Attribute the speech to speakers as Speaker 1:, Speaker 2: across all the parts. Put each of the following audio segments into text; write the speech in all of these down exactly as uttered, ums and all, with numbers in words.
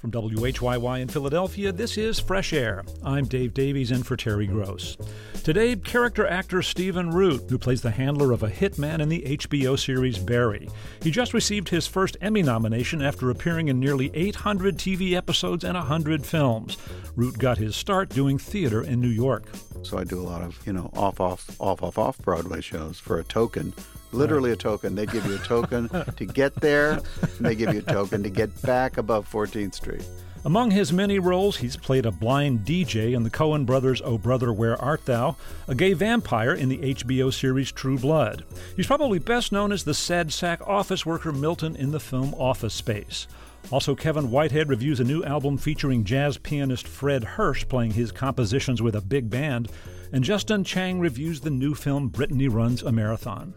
Speaker 1: From W H Y Y in Philadelphia, this is Fresh Air. I'm Dave Davies in for Terry Gross. Today, character actor Stephen Root, who plays the handler of a hitman in the H B O series Barry. He just received his first Emmy nomination after appearing in nearly eight hundred T V episodes and one hundred films. Root got his start doing theater in New York.
Speaker 2: So I do a lot of, you know, off-off, off-off-off Broadway shows for a token. Literally a token. They give you a token to get there, and they give you a token to get back above fourteenth Street.
Speaker 1: Among his many roles, he's played a blind D J in the Coen brothers' Oh Brother, Where Art Thou?, a gay vampire in the H B O series True Blood. He's probably best known as the sad sack office worker Milton in the film Office Space. Also, Kevin Whitehead reviews a new album featuring jazz pianist Fred Hirsch playing his compositions with a big band, and Justin Chang reviews the new film Brittany Runs a Marathon.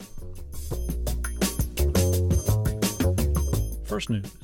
Speaker 1: First news.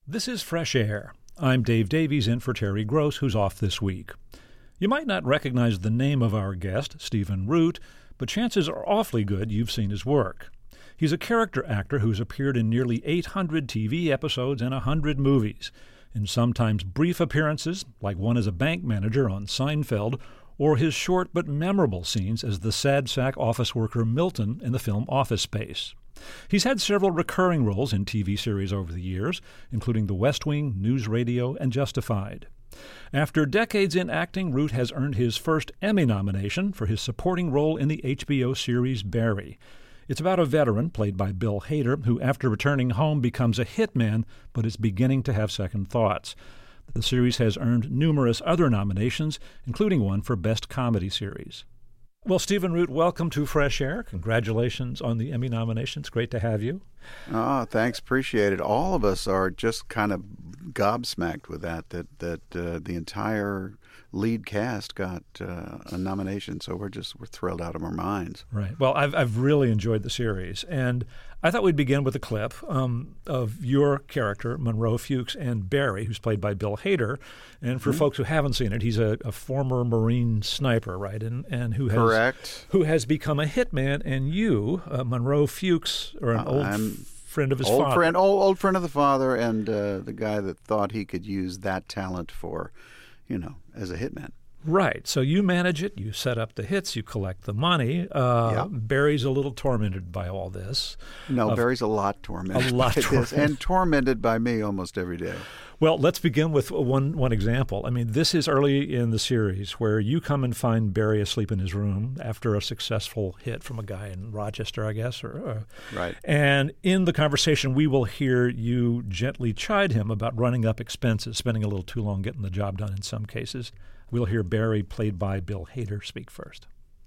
Speaker 1: This is Fresh Air. I'm Dave Davies in for Terry Gross, who's off this week. You might not recognize the name of our guest, Stephen Root, but chances are awfully good you've seen his work. He's a character actor who's appeared in nearly eight hundred T V episodes and one hundred movies, in sometimes brief appearances, like one as a bank manager on Seinfeld, or his short but memorable scenes as the sad sack office worker Milton in the film Office Space. He's had several recurring roles in T V series over the years, including The West Wing, News Radio, and Justified. After decades in acting, Root has earned his first Emmy nomination for his supporting role in the H B O series Barry. It's about a veteran, played by Bill Hader, who after returning home becomes a hitman, but is beginning to have second thoughts. The series has earned numerous other nominations, including one for Best Comedy Series. Well, Stephen Root, welcome to Fresh Air. Congratulations on the Emmy nominations. Great to have you.
Speaker 2: Oh, thanks. Appreciate it. All of us are just kind of gobsmacked with that, that, that uh, the entire lead cast got uh, a nomination. So we're just, we're thrilled out of our minds.
Speaker 1: Right. Well, I've, I've really enjoyed the series. And I thought we'd begin with a clip um, of your character, Monroe Fuchs, and Barry, who's played by Bill Hader. And for mm-hmm. folks who haven't seen it, he's a, a former Marine sniper, right? And and who has
Speaker 2: Correct.
Speaker 1: who has become a hitman. And you, uh, Monroe Fuchs, are an uh, old
Speaker 2: I'm
Speaker 1: f- friend of his
Speaker 2: old
Speaker 1: father.
Speaker 2: Friend, old, old friend of the father, and uh, the guy that thought he could use that talent for, you know, as a hitman.
Speaker 1: Right. So you manage it. You set up the hits. You collect the money. Uh,
Speaker 2: yep.
Speaker 1: Barry's a little tormented by all this.
Speaker 2: No,
Speaker 1: uh,
Speaker 2: Barry's a lot tormented
Speaker 1: a lot
Speaker 2: by
Speaker 1: tormented.
Speaker 2: this, and tormented by me almost every day.
Speaker 1: Well, let's begin with one one example. I mean, this is early in the series where you come and find Barry asleep in his room after a successful hit from a guy in Rochester, I guess. Or, uh,
Speaker 2: right.
Speaker 1: And in the conversation, we will hear you gently chide him about running up expenses, spending a little too long getting the job done in some cases. We'll hear Barry, played by Bill Hader, speak first.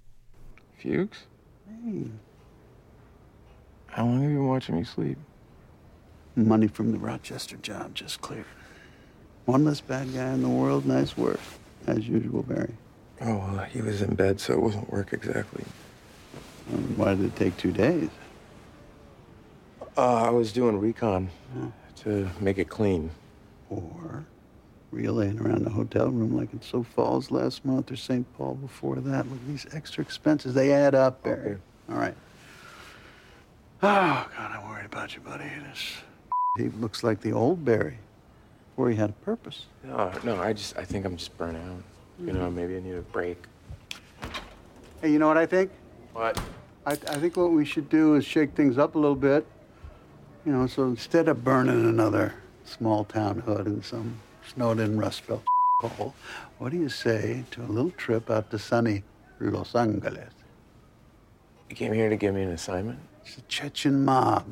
Speaker 3: Fuchs?
Speaker 2: Hey.
Speaker 3: How long have you been watching me sleep?
Speaker 2: Money from the Rochester job just cleared. One less bad guy in the world, nice work. As usual, Barry.
Speaker 3: Oh, well, he was in bed, so it wasn't work exactly.
Speaker 2: Um, why did it take two days?
Speaker 3: Uh, I was doing recon
Speaker 2: huh.
Speaker 3: to make it clean.
Speaker 2: Or relaying around the hotel room like in Sioux Falls last month or Saint Paul before that. Look, these extra expenses, they add up, Barry.
Speaker 3: Okay.
Speaker 2: All right. Oh, God, I'm worried about you, buddy. This he looks like the old Barry before he had a purpose.
Speaker 3: No, no, I just, I think I'm just burnt out. Mm-hmm. You know, maybe I need a break.
Speaker 2: Hey, you know what I think?
Speaker 3: What?
Speaker 2: I, I think what we should do is shake things up a little bit. You know, so instead of burning another small town hood in some snowed-in Rust Belt hole, what do you say to a little trip out to sunny Los Angeles?
Speaker 3: You came here to give me an assignment?
Speaker 2: It's the Chechen mob.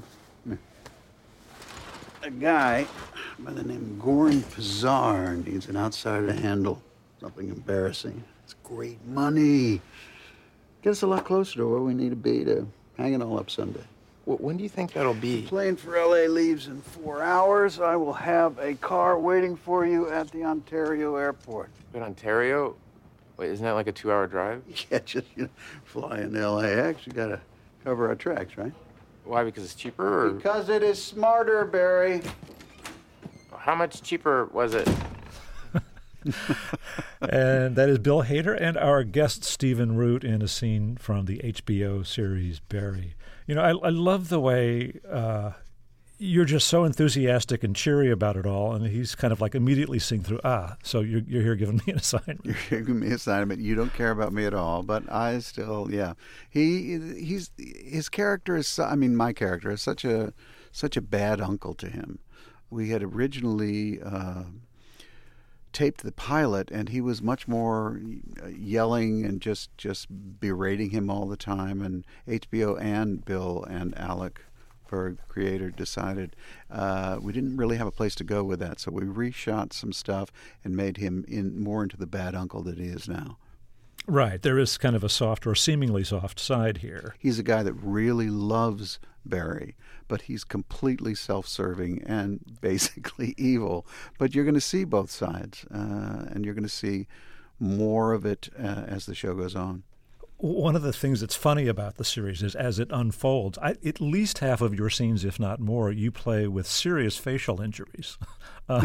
Speaker 2: A guy by the name of Goran Pazar needs an outsider to handle something embarrassing. It's great money. Get us a lot closer to where we need to be to hang it all up Sunday.
Speaker 3: Well, when do you think that'll be?
Speaker 2: The plane for L A leaves in four hours. I will have a car waiting for you at the Ontario airport.
Speaker 3: In Ontario? Wait, isn't that like a two-hour drive?
Speaker 2: Yeah, just, you know, fly into L A X. You gotta cover our tracks, right?
Speaker 3: Why, because it's cheaper? Or?
Speaker 2: Because it is smarter, Barry.
Speaker 3: How much cheaper was it?
Speaker 1: And that is Bill Hader and our guest Stephen Root in a scene from the H B O series Barry. You know, I, I love the way uh, you're just so enthusiastic and cheery about it all, and he's kind of like immediately seeing through, ah, so you're, you're here giving me an assignment.
Speaker 2: You're giving me an assignment. You don't care about me at all, but I still, yeah. He, he's, his character is, I mean, my character is such a, such a bad uncle to him. We had originally uh, taped the pilot, and he was much more yelling and just, just berating him all the time. And H B O and Bill and Alec, Berg, creator, decided uh, we didn't really have a place to go with that, so we reshot some stuff and made him in more into the bad uncle that he is now.
Speaker 1: Right. There is kind of a soft or seemingly soft side here.
Speaker 2: He's a guy that really loves Barry, but he's completely self-serving and basically evil. But you're going to see both sides, uh, and you're going to see more of it uh, as the show goes on.
Speaker 1: One of the things that's funny about the series is as it unfolds, I, at least half of your scenes, if not more, you play with serious facial injuries. Uh,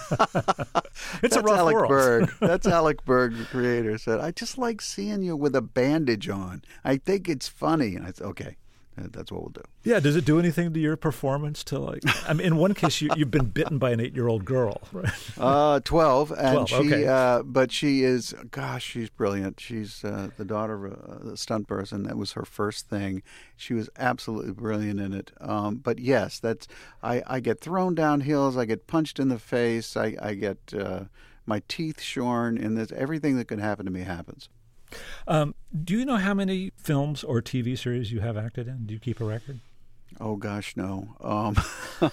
Speaker 1: it's
Speaker 2: That's
Speaker 1: a rough
Speaker 2: Alec
Speaker 1: world.
Speaker 2: Berg. That's Alec Berg, the creator, said, I just like seeing you with a bandage on. I think it's funny. And I said, okay. That's what we'll do.
Speaker 1: Yeah, does it do anything to your performance to like, I mean, in one case you, you've been bitten by an eight-year-old girl, right?
Speaker 2: Uh, twelve. And
Speaker 1: twelve,
Speaker 2: she,
Speaker 1: okay.
Speaker 2: uh, but she is, gosh, she's brilliant. She's uh, the daughter of a, a stunt person. That was her first thing. She was absolutely brilliant in it. Um, but yes, that's, I, I get thrown down hills. I get punched in the face. I, I get uh, my teeth shorn. And this, everything that can happen to me happens.
Speaker 1: Um, do you know how many films or T V series you have acted in? Do you keep a record?
Speaker 2: Oh, gosh, no. Um, uh,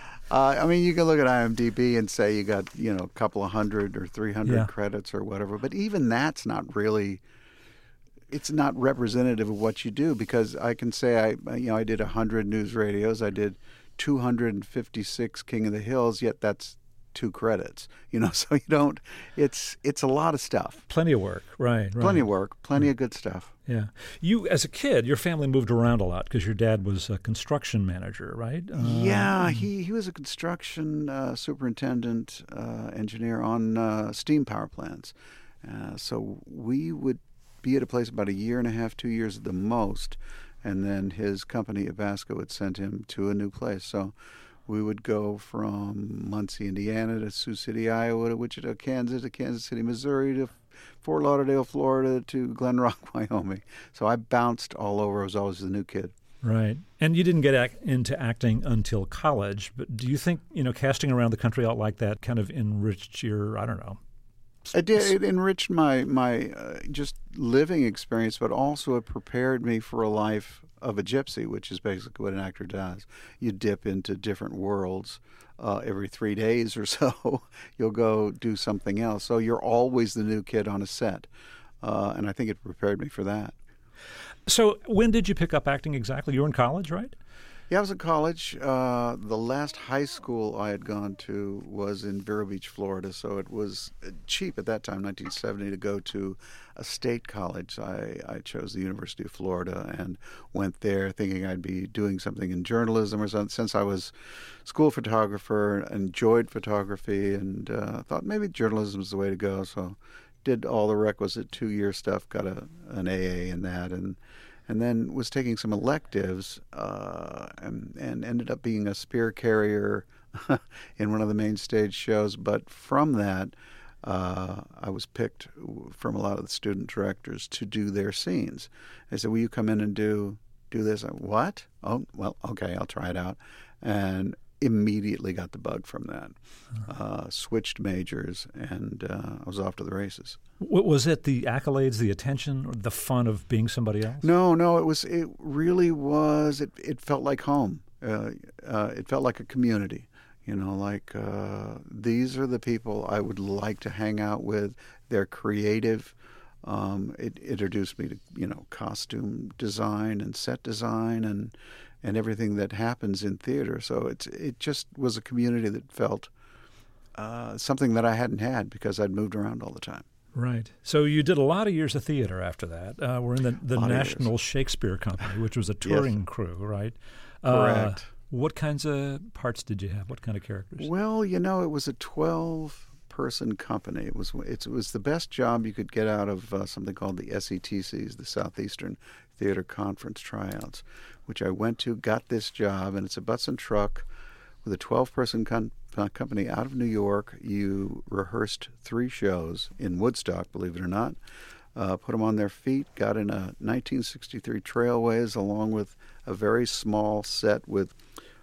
Speaker 2: I mean, you can look at I M D B and say you got, you know, a couple of hundred or three hundred
Speaker 1: Yeah.
Speaker 2: credits or whatever. But even that's not really, it's not representative of what you do, because I can say, I, you know, I did one hundred news radios. I did two hundred fifty-six King of the Hills, yet that's two credits, you know, so you don't, it's it's a lot of stuff.
Speaker 1: Plenty of work, right, right.
Speaker 2: Plenty of work, plenty of good stuff.
Speaker 1: Yeah. You, as a kid, your family moved around a lot because your dad was a construction manager, right? Uh,
Speaker 2: Yeah, he, he was a construction uh, superintendent, uh, engineer on uh, steam power plants. Uh, so we would be at a place about a year and a half, two years at the most, and then his company, Abasco, would send him to a new place. So we would go from Muncie, Indiana, to Sioux City, Iowa, to Wichita, Kansas, to Kansas City, Missouri, to Fort Lauderdale, Florida, to Glen Rock, Wyoming. So I bounced all over. I was always the new kid.
Speaker 1: Right. And you didn't get ac- into acting until college, but do you think, you know, casting around the country out like that kind of enriched your, I don't know.
Speaker 2: It did. It enriched my, my uh, just living experience, but also it prepared me for a life of a gypsy, which is basically what an actor does. You dip into different worlds uh, every three days or so. You'll go do something else. So you're always the new kid on a set. Uh, and I think it prepared me for that.
Speaker 1: So when did you pick up acting exactly? You were in college, right?
Speaker 2: Yeah, I was in college. Uh, the last high school I had gone to was in Vero Beach, Florida, so it was cheap at that time, nineteen seventy, to go to a state college. I, I chose the University of Florida and went there thinking I'd be doing something in journalism or something. Since I was a school photographer, enjoyed photography, and uh, thought maybe journalism is the way to go, so did all the requisite two-year stuff, got a, an A A in that, and and then was taking some electives uh, and, and ended up being a spear carrier in one of the main stage shows. But from that, uh, I was picked from a lot of the student directors to do their scenes. They said, will you come in and do do this? I went, what? Oh, well, okay, I'll try it out. And immediately got the bug from that. Uh, switched majors, and uh, I was off to the races.
Speaker 1: W- was it the accolades, the attention, or the fun of being somebody else?
Speaker 2: No, no, it was. It really was. It it felt like home. Uh, uh, it felt like a community. You know, like uh, these are the people I would like to hang out with. They're creative. Um, it introduced me to, you know, costume design and set design and and everything that happens in theater. So it's it just was a community that felt uh, something that I hadn't had because I'd moved around all the time.
Speaker 1: Right. So you did a lot of years of theater after that. Uh, we're in the, the
Speaker 2: Lot of
Speaker 1: National
Speaker 2: years.
Speaker 1: Shakespeare Company, which was a touring crew, right?
Speaker 2: Correct.
Speaker 1: Uh, what kinds of parts did you have? What kind of characters?
Speaker 2: Well, you know, it was a twelve-person company. It was it was the best job you could get out of uh, something called the S E T Cs, the Southeastern Theater Conference Tryouts, which I went to, got this job, and it's a bus and truck with a twelve-person con- company out of New York. You rehearsed three shows in Woodstock, believe it or not, uh, put them on their feet, got in a nineteen sixty-three Trailways along with a very small set with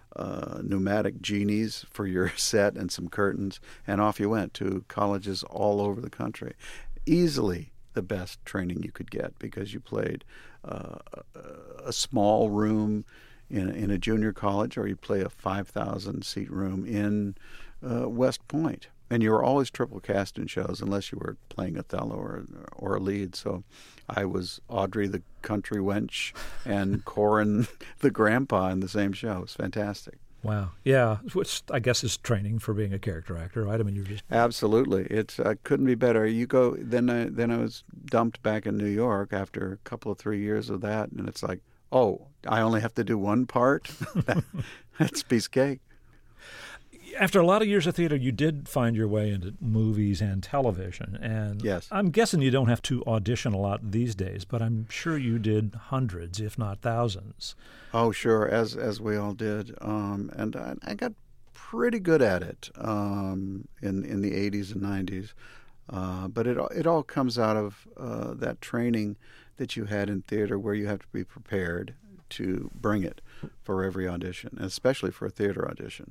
Speaker 2: uh, pneumatic genies for your set and some curtains, and off you went to colleges all over the country. Easily the best training you could get because you played uh, a, a small room in, in a junior college, or you play a five thousand seat room in uh, West Point. And you were always triple cast in shows unless you were playing Othello or, or a lead. So I was Audrey the country wench and Corin the grandpa in the same show. It was fantastic.
Speaker 1: Wow. Yeah, which I guess is training for being a character actor, right? I mean, you're just
Speaker 2: Absolutely, it's uh, couldn't be better. You go then. I, then I was dumped back in New York after a couple of three years of that, and it's like, oh, I only have to do one part. that, that's piece of cake.
Speaker 1: After a lot of years of theater, you did find your way into movies and television. And
Speaker 2: Yes.
Speaker 1: I'm guessing you don't have to audition a lot these days, but I'm sure you did hundreds, if not thousands.
Speaker 2: Oh, sure, as as we all did, um, and I, I got pretty good at it um, in in the eighties and nineties. Uh, but it it all comes out of uh, that training that you had in theater, where you have to be prepared to bring it for every audition, and especially for a theater audition.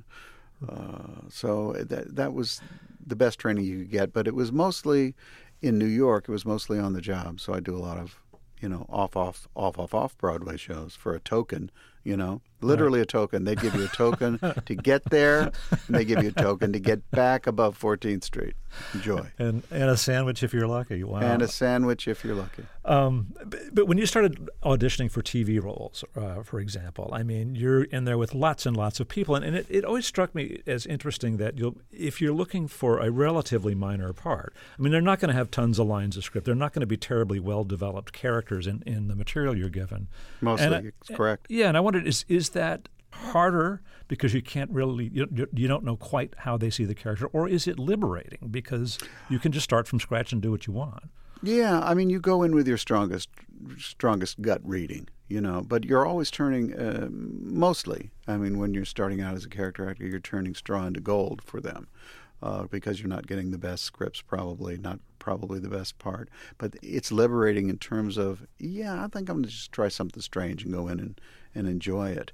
Speaker 2: Uh, so that that was the best training you could get. But it was mostly in New York. It was mostly on the job. So I do a lot of, you know, off, off, off, off, off Broadway shows for a token, you know, literally a token. They give you a token to get there, and they give you a token to get back above fourteenth Street. Enjoy.
Speaker 1: And and a sandwich if you're lucky. Wow.
Speaker 2: And a sandwich if you're lucky.
Speaker 1: Um, but, but when you started auditioning for T V roles, uh, for example, I mean, you're in there with lots and lots of people, and, and it, it always struck me as interesting that you'll, if you're looking for a relatively minor part, I mean, they're not going to have tons of lines of script. They're not going to be terribly well-developed characters in, in the material you're given.
Speaker 2: Mostly,
Speaker 1: and I,
Speaker 2: it's correct.
Speaker 1: Yeah, and I wondered, is is that harder because you can't really, you, you don't know quite how they see the character, or is it liberating because you can just start from scratch and do what you want?
Speaker 2: Yeah, I mean, you go in with your strongest, strongest gut reading, you know, but you're always turning, uh, mostly, I mean, when you're starting out as a character actor, you're turning straw into gold for them, uh, because you're not getting the best scripts, probably, not probably the best part. But it's liberating in terms of, yeah, I think I'm going to just try something strange and go in and, and enjoy it.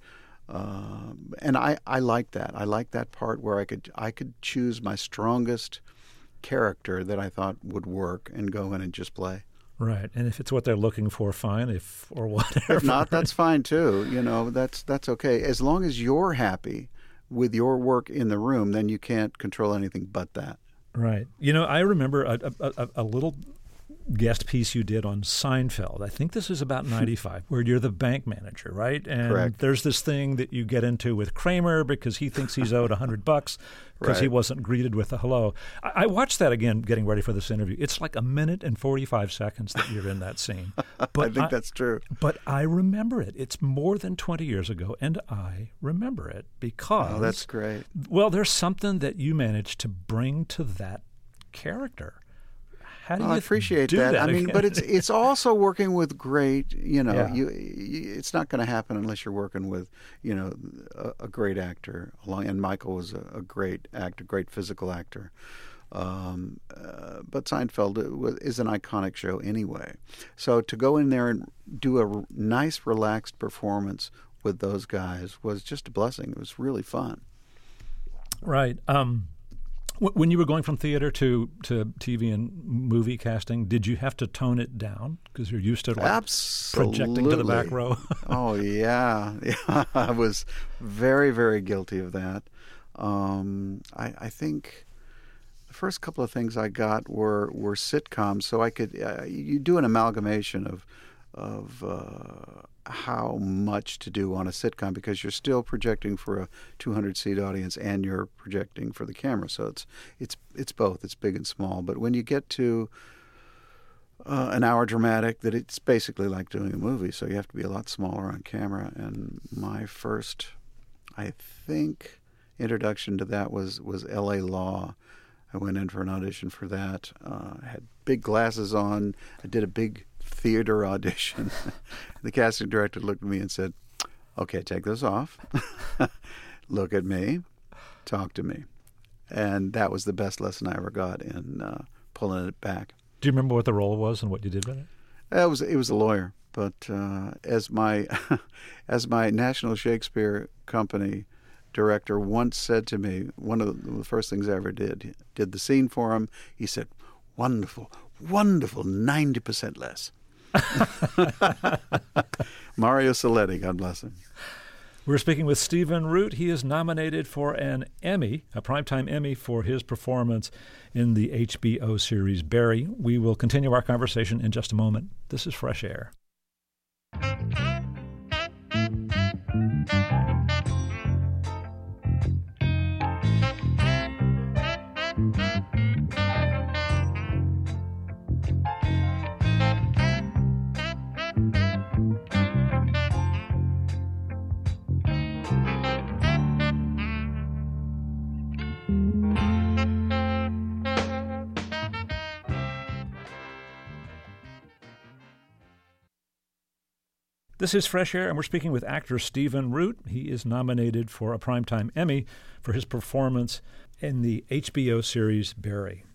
Speaker 2: Uh, and I, I like that. I like that part where I could I could choose my strongest character that I thought would work and go in and just play.
Speaker 1: Right, and if it's what they're looking for, fine. If or whatever.
Speaker 2: If not, that's fine too. You know, that's that's okay. As long as you're happy with your work in the room, then you can't control anything but that.
Speaker 1: Right. You know, I remember a, a, a little guest piece you did on Seinfeld. I think this is about ninety-five, where you're the bank manager, right? And
Speaker 2: Correct.
Speaker 1: There's this thing that you get into with Kramer because he thinks he's owed a hundred bucks because
Speaker 2: Right.
Speaker 1: he wasn't greeted with a hello. I, I watched that again, getting ready for this interview. It's like a minute and forty-five seconds that you're in that scene. But
Speaker 2: I think that's true.
Speaker 1: But I remember it. It's more than twenty years ago, and I remember it because
Speaker 2: Oh, that's great.
Speaker 1: well, there's something that you managed to bring to that character. How do
Speaker 2: Well,
Speaker 1: you
Speaker 2: I appreciate
Speaker 1: do
Speaker 2: that.
Speaker 1: that
Speaker 2: I mean,
Speaker 1: again?
Speaker 2: but it's it's also working with great. You know,
Speaker 1: Yeah.
Speaker 2: you, you it's not going to happen unless you're working with, you know, a, a great actor. Along, and Michael was a, a great actor, great physical actor. Um, uh, but Seinfeld is an iconic show anyway. So to go in there and do a r- nice, relaxed performance with those guys was just a blessing. It was really fun.
Speaker 1: Right. Um, wh- when you were going from theater to, to T V and movie casting, did you have to tone it down because you're used to like
Speaker 2: Absolutely.
Speaker 1: projecting to the back row?
Speaker 2: Oh yeah, yeah. I was very, very guilty of that. Um, I, I think the first couple of things I got were were sitcoms, so I could uh, you do an amalgamation of of uh, how much to do on a sitcom because you're still projecting for a two hundred seat audience and you're projecting for the camera, so it's it's it's both. It's big and small. But when you get to Uh, an hour dramatic, that it's basically like doing a movie, so you have to be a lot smaller on camera. And my first, I think, introduction to that was, was L A Law. I went in for an audition for that. Uh, I had big glasses on. I did a big theater audition. The casting director looked at me and said, okay, take those off. Look at me. Talk to me. And that was the best lesson I ever got in uh, pulling it back.
Speaker 1: Do you remember what the role was and what you did with it?
Speaker 2: It was it was a lawyer, but uh, as my as my National Shakespeare Company director once said to me, one of the first things I ever did, did the scene for him. He said, "Wonderful, wonderful, ninety percent less." Mario Saletti, God bless him.
Speaker 1: We're speaking with Stephen Root. He is nominated for an Emmy, a Primetime Emmy, for his performance in the H B O series Barry. We will continue our conversation in just a moment. This is Fresh Air. This is Fresh Air, and we're speaking with actor Stephen Root. He is nominated for a Primetime Emmy for his performance in the H B O series Barry.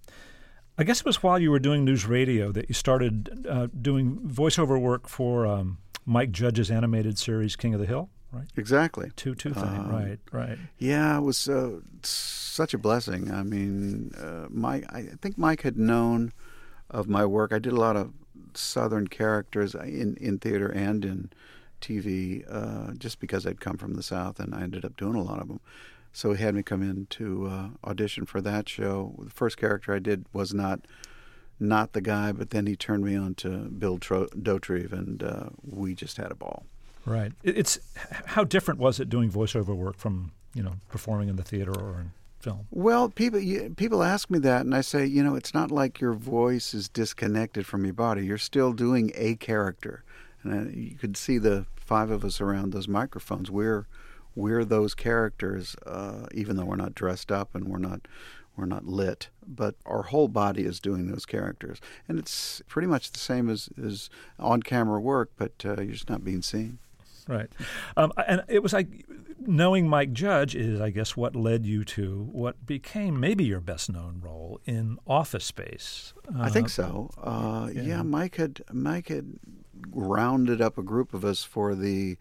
Speaker 1: I guess it was while you were doing news radio that you started uh, doing voiceover work for um, Mike Judge's animated series King of the Hill, right?
Speaker 2: Exactly.
Speaker 1: two two thing, um, right, right.
Speaker 2: Yeah, it was uh, such a blessing. I mean, uh, Mike. I think Mike had known of my work. I did a lot of Southern characters in, in theater and in T V uh, just because I'd come from the South, and I ended up doing a lot of them. So he had me come in to uh, audition for that show. The first character I did was not not the guy, but then he turned me on to Bill Tro- Dauterive, and uh, we just had a ball.
Speaker 1: Right. It's how different was it doing voiceover work from, you know, performing in the theater or in film?
Speaker 2: Well, people you, people ask me that, and I say, you know, it's not like your voice is disconnected from your body. You're still doing a character, and I, you could see the five of us around those microphones. We're we're those characters, uh, even though we're not dressed up and we're not we're not lit, but our whole body is doing those characters, and it's pretty much the same as, as on-camera work, but uh, you're just not being seen.
Speaker 1: Right. Um, and it was like knowing Mike Judge is, I guess, what led you to what became maybe your best-known role in Office Space. Uh,
Speaker 2: I think so. Uh, yeah. yeah, Mike had Mike had rounded up a group of us for the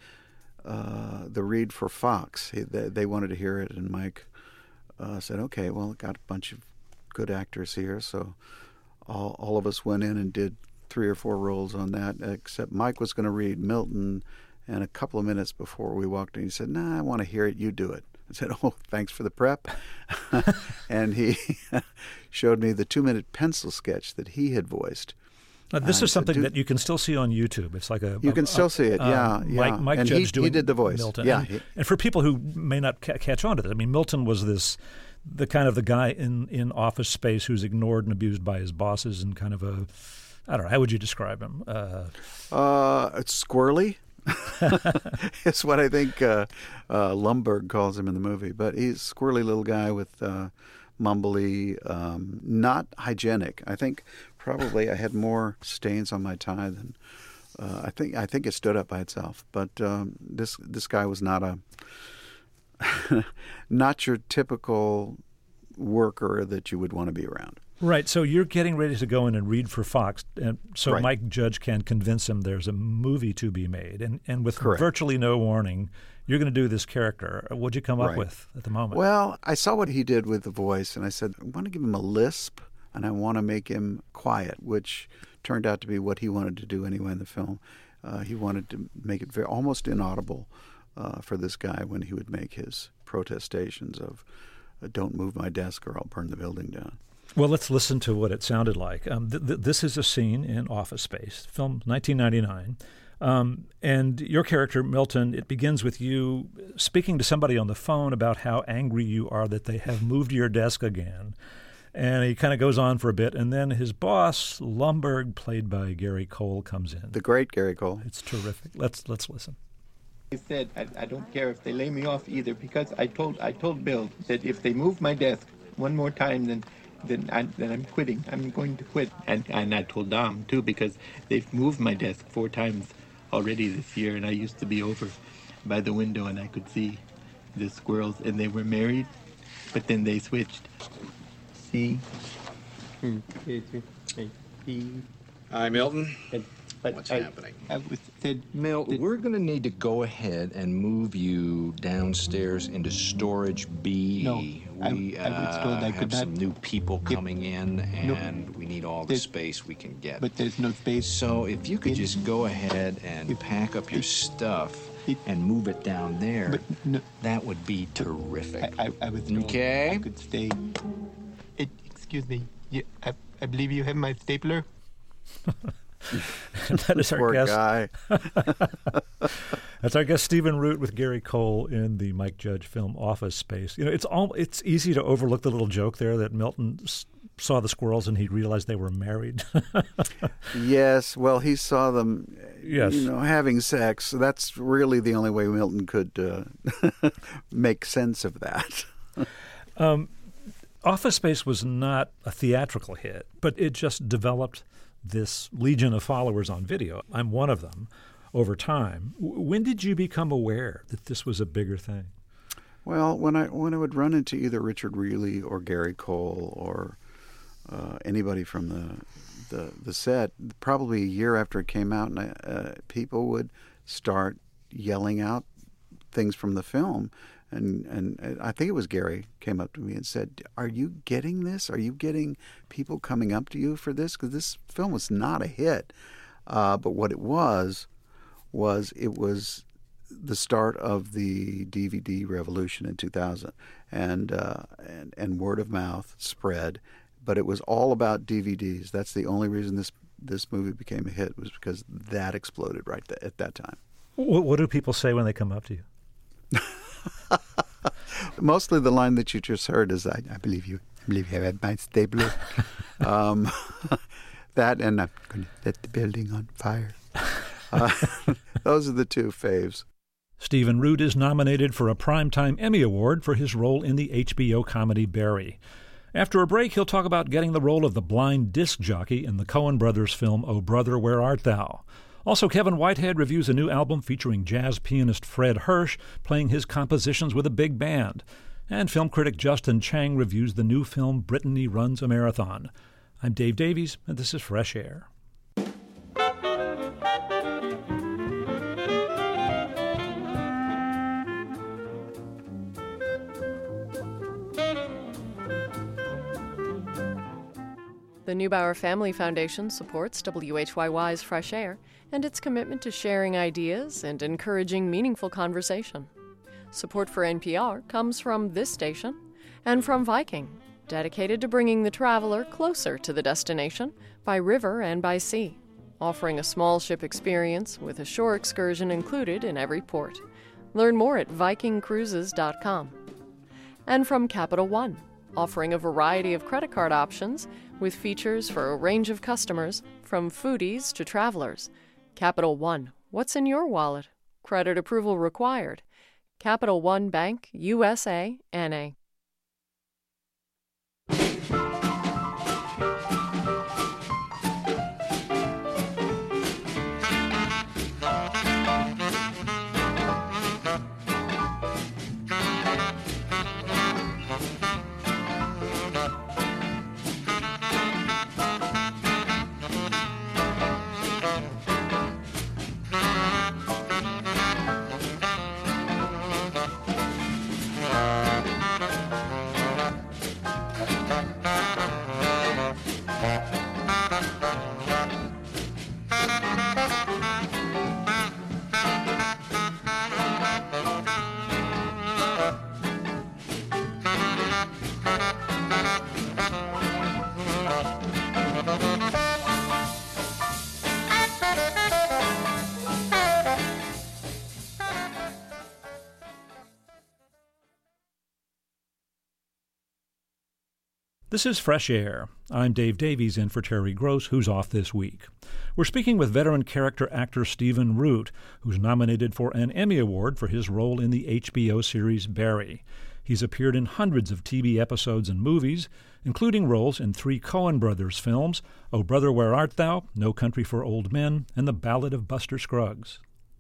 Speaker 2: uh, the read for Fox. He, they, they wanted to hear it, and Mike uh, said, "Okay, well, got a bunch of good actors here," so all all of us went in and did three or four roles on that. Except Mike was going to read Milton. And a couple of minutes before we walked in, he said, "Nah, I want to hear it. You do it." I said, "Oh, thanks for the prep." And he showed me the two-minute pencil sketch that he had voiced.
Speaker 1: Now, this
Speaker 2: uh,
Speaker 1: is something
Speaker 2: said,
Speaker 1: that you can still see on YouTube. It's like a
Speaker 2: you
Speaker 1: a,
Speaker 2: can still
Speaker 1: a,
Speaker 2: see it. Yeah,
Speaker 1: uh,
Speaker 2: yeah.
Speaker 1: Mike, Mike
Speaker 2: and
Speaker 1: Judge
Speaker 2: he,
Speaker 1: doing
Speaker 2: he did the voice.
Speaker 1: Milton.
Speaker 2: Yeah,
Speaker 1: and,
Speaker 2: he,
Speaker 1: and for people who may not ca- catch on to this, I mean, Milton was this the kind of the guy in, in Office Space who's ignored and abused by his bosses, and kind of a I don't know, how would you describe him? Uh,
Speaker 2: uh, it's squirrely. It's what I think uh, uh, Lumbergh calls him in the movie. But he's a squirrely little guy with uh, mumbly, um, not hygienic. I think probably I had more stains on my tie than uh, I think. I think it stood up by itself. But um, this this guy was not a not your typical worker that you would want to be around.
Speaker 1: Right. So you're getting ready to go in and read for Fox, and so
Speaker 2: Right.
Speaker 1: Mike Judge can convince him there's a movie to be made, and and with
Speaker 2: Correct.
Speaker 1: virtually no warning, you're going to do this character. What'd you come up
Speaker 2: Right.
Speaker 1: with at the moment?
Speaker 2: Well, I saw what he did with the voice, and I said, I want to give him a lisp, and I want to make him quiet, which turned out to be what he wanted to do anyway in the film. Uh, he wanted to make it very almost inaudible uh, for this guy when he would make his protestations of, "Don't move my desk or I'll burn the building down."
Speaker 1: Well, let's listen to what it sounded like. Um, th- th- this is a scene in Office Space, film nineteen ninety-nine. Um, and your character, Milton, it begins with you speaking to somebody on the phone about how angry you are that they have moved your desk again. And he kind of goes on for a bit, and then his boss, Lumbergh, played by Gary Cole, comes in.
Speaker 2: The great Gary Cole.
Speaker 1: It's terrific. Let's let's listen.
Speaker 4: I said, I, I don't care if they lay me off either, because I told I told Bill that if they move my desk one more time, then then, I, then I'm quitting. I'm going to quit. And and I told Dom, too, because they've moved my desk four times already this year, and I used to be over by the window, and I could see the squirrels, and they were married, but then they switched. See?
Speaker 5: Hi, Milton.
Speaker 4: But
Speaker 5: What's
Speaker 4: I,
Speaker 5: happening?
Speaker 4: I was said,
Speaker 5: Milt,
Speaker 4: that-
Speaker 5: we're going to need to go ahead and move you downstairs into storage B.
Speaker 4: No, I-
Speaker 5: we
Speaker 4: I was told I
Speaker 5: uh,
Speaker 4: could
Speaker 5: have some
Speaker 4: not-
Speaker 5: new people
Speaker 4: Yep.
Speaker 5: coming in,
Speaker 4: No.
Speaker 5: and we need all the
Speaker 4: There's-
Speaker 5: space we can get.
Speaker 4: but there's no space.
Speaker 5: so if you could
Speaker 4: It-
Speaker 5: just go ahead and
Speaker 4: it-
Speaker 5: pack up your
Speaker 4: it-
Speaker 5: stuff
Speaker 4: it-
Speaker 5: and move it down there,
Speaker 4: But no,
Speaker 5: that would be terrific.
Speaker 4: I, I, I was told
Speaker 5: Okay.
Speaker 4: I could stay. It, excuse me. You, I, I believe you have my stapler.
Speaker 1: That is our
Speaker 2: Poor
Speaker 1: guest.
Speaker 2: guy.
Speaker 1: That's our guest, Stephen Root, with Gary Cole in the Mike Judge film Office Space. You know, it's all it's easy to overlook the little joke there that Milton s- saw the squirrels and he realized they were married.
Speaker 2: Yes, well, he saw them,
Speaker 1: Yes.
Speaker 2: you know, having sex. That's really the only way Milton could uh, make sense of that.
Speaker 1: Office Space was not a theatrical hit, but it just developed this legion of followers on video. I'm one of them. over time. When did you become aware that this was a bigger thing?
Speaker 2: Well, when I when I would run into either Richard Reilly or Gary Cole or uh, anybody from the, the the set, probably a year after it came out, and I, uh, people would start yelling out things from the film. And and I think it was Gary came up to me and said, "Are you getting this? Are you getting people coming up to you for this? Because this film was not a hit." Uh, but what it was, was it was the start of the D V D revolution in two thousand. And, uh, and, and word of mouth spread. But it was all about D V Ds. That's the only reason this, this movie became a hit, was because that exploded right th- at that time.
Speaker 1: What, what do people say when they come up to you?
Speaker 2: Mostly the line that you just heard is, I, I believe you I believe you have my stable. um, that and I'm going to set the building on fire. Uh, those are the two faves.
Speaker 1: Stephen Root is nominated for a Primetime Emmy Award for his role in the H B O comedy Barry. After a break, he'll talk about getting the role of the blind disc jockey in the Coen brothers film Oh Brother, Where Art Thou? Also, Kevin Whitehead reviews a new album featuring jazz pianist Fred Hirsch playing his compositions with a big band. And film critic Justin Chang reviews the new film Brittany Runs a Marathon. I'm Dave Davies, and this is Fresh Air.
Speaker 6: The Neubauer Family Foundation supports W H Y Y's Fresh Air and its commitment to sharing ideas and encouraging meaningful conversation. Support for N P R comes from this station and from Viking, dedicated to bringing the traveler closer to the destination by river and by sea, offering a small ship experience with a shore excursion included in every port. Learn more at viking cruises dot com. And from Capital One, offering a variety of credit card options with features for a range of customers, from foodies to travelers. Capital One, what's in your wallet? Credit approval required. Capital One Bank, U S A, N A
Speaker 1: This is Fresh Air. I'm Dave Davies, in for Terry Gross, who's off this week. We're speaking with veteran character actor Stephen Root, who's nominated for an Emmy Award for his role in the H B O series Barry. He's appeared in hundreds of T V episodes and movies, including roles in three Coen brothers films, Oh Brother, Where Art Thou?, No Country for Old Men, and The Ballad of Buster Scruggs.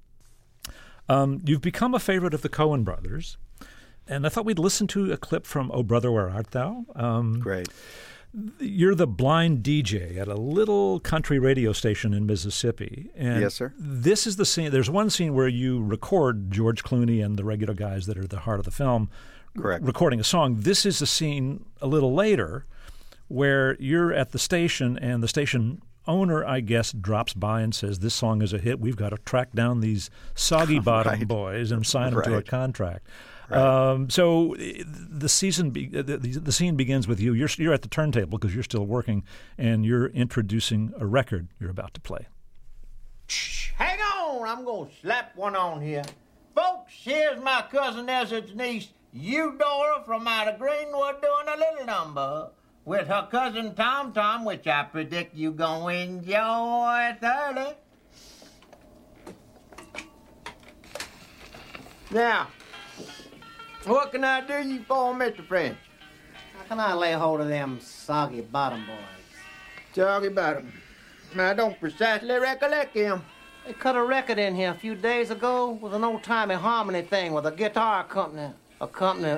Speaker 1: Um, you've become a favorite of the Coen brothers. And I thought we'd listen to a clip from Oh Brother, Where Art Thou? Um,
Speaker 2: Great.
Speaker 1: You're the blind D J at a little country radio station in Mississippi. And
Speaker 2: yes, sir.
Speaker 1: This is the scene. There's one scene where you record George Clooney and the regular guys that are the heart of the film.
Speaker 2: Correct.
Speaker 1: Recording a song. This is a scene a little later where you're at the station and the station owner, I guess, drops by and says, this song is a hit. We've got to track down these soggy bottom
Speaker 2: right.
Speaker 1: boys and sign them
Speaker 2: right.
Speaker 1: to a contract.
Speaker 2: Right.
Speaker 1: Um, so the season, be, the, the scene begins with you. You're you're at the turntable because you're still working, and you're introducing a record you're about to play.
Speaker 7: Shh, hang on, I'm gonna slap one on here, folks. Here's my cousin Ezra's niece, Eudora, from out of Greenwood, doing a little number with her cousin Tom Tom, which I predict you gonna enjoy thoroughly. Now, what can I do you for, Mister French?
Speaker 8: How can I lay hold of them soggy bottom boys?
Speaker 7: Soggy bottom. I don't precisely recollect him.
Speaker 8: They cut a record in here a few days ago with an old-timey harmony thing with a guitar company. A company...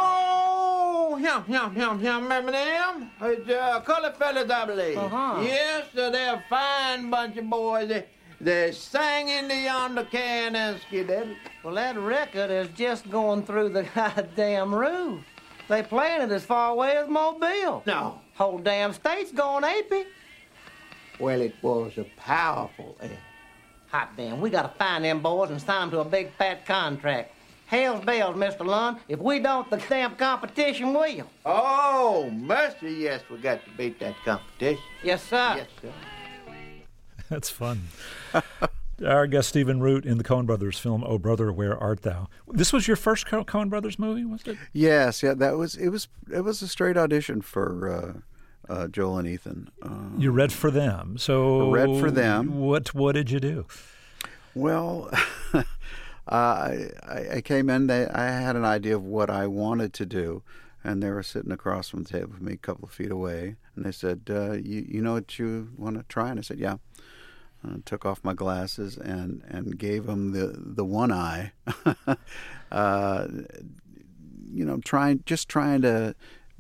Speaker 7: Oh, him, him, him, him, remember them? It's uh, Colored Fellas, I believe.
Speaker 8: Uh-huh.
Speaker 7: Yes, uh, they're a fine bunch of boys. They, they sang in the yonder can and skidded.
Speaker 8: Well, that record is just going through the goddamn roof. They playing it as far away as Mobile.
Speaker 7: No.
Speaker 8: Whole damn state's going apey.
Speaker 7: Well, it was a powerful air.
Speaker 8: Hot damn, we gotta find them boys and sign them to a big fat contract. Hell's bells, Mister Lund. If we don't, the damn competition will.
Speaker 7: Oh, mercy, yes, we got to beat that competition.
Speaker 8: Yes, sir.
Speaker 7: Yes, sir.
Speaker 1: That's fun. Our guest, Stephen Root, in the Coen Brothers film "Oh Brother, Where Art Thou?" This was your first Co- Coen Brothers movie, was it?
Speaker 2: Yes, yeah, that was it. Was it was a straight audition for uh, uh, Joel and Ethan. Uh,
Speaker 1: You read for them, so
Speaker 2: read for them.
Speaker 1: What What did you do?
Speaker 2: Well, uh, I, I came in. They, I had an idea of what I wanted to do, and they were sitting across from the table from me, a couple of feet away, and they said, uh, "You you know what you want to try?" And I said, "Yeah." Uh, took off my glasses and, and gave them the, the one eye. uh, you know, trying just trying to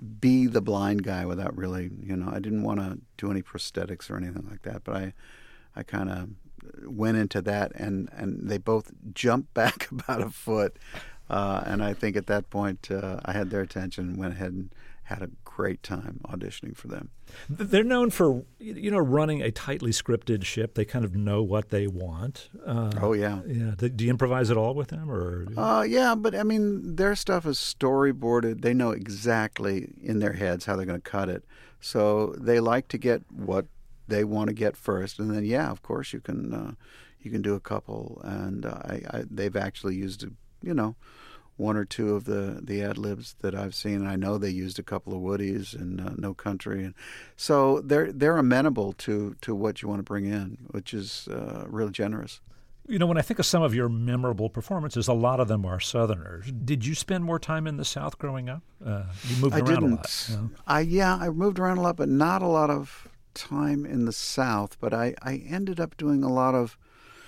Speaker 2: be the blind guy without really, you know, I didn't want to do any prosthetics or anything like that. But I, I kind of went into that, and, and they both jumped back about a foot. Uh, and I think at that point uh, I had their attention and went ahead and had a great time auditioning for them.
Speaker 1: They're known for, you know, running a tightly scripted ship. They kind of know what they want. Uh,
Speaker 2: oh, yeah.
Speaker 1: Yeah. Do you improvise at all with them? or?
Speaker 2: Uh, yeah, but, I mean, their stuff is storyboarded. They know exactly in their heads how they're going to cut it. So they like to get what they want to get first. And then, yeah, of course, you can uh, you can do a couple. And uh, I, I, they've actually used, you know, one or two of the, the ad-libs that I've seen. I know they used a couple of Woodies in uh, No Country. And so they're they're amenable to, to what you want to bring in, which is uh, really generous.
Speaker 1: You know, when I think of some of your memorable performances, a lot of them are Southerners. Did you spend more time in the South growing up? Uh, you moved
Speaker 2: I
Speaker 1: around
Speaker 2: didn't.
Speaker 1: a lot. You know?
Speaker 2: I yeah, I moved around a lot, but not a lot of time in the South. But I, I ended up doing a lot of